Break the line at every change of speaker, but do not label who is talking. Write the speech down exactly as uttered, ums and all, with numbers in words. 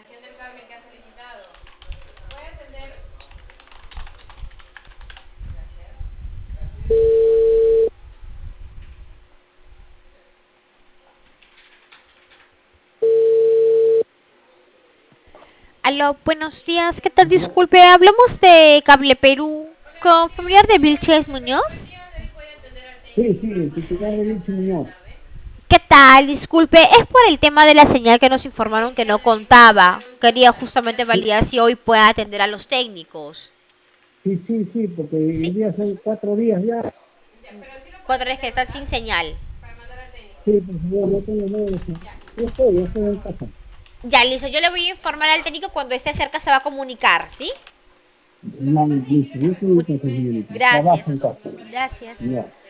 Aló, buenos días. ¿Qué tal? Disculpe, hablamos de Cable Perú con familiar de Vilches Muñoz.
Sí, sí, el titular de Lucho Muñoz.
¿Qué tal? Disculpe, es por el tema de la señal que nos informaron que no contaba. Quería justamente
Sí,
validar si hoy puede atender a los técnicos.
sí, sí, sí, porque
¿Sí?
hoy día son cuatro días ya.
Cuatro días que están sin señal.
Sí, por favor, no tengo nada de eso. Yo estoy, yo estoy en casa.
Ya, listo. Yo le voy a informar al técnico cuando esté cerca se va a comunicar, ¿sí?
No, listo, yo estoy en
Mu-
casa, señorita.
Gracias.
Trabajo en casa.
Gracias.
Ya.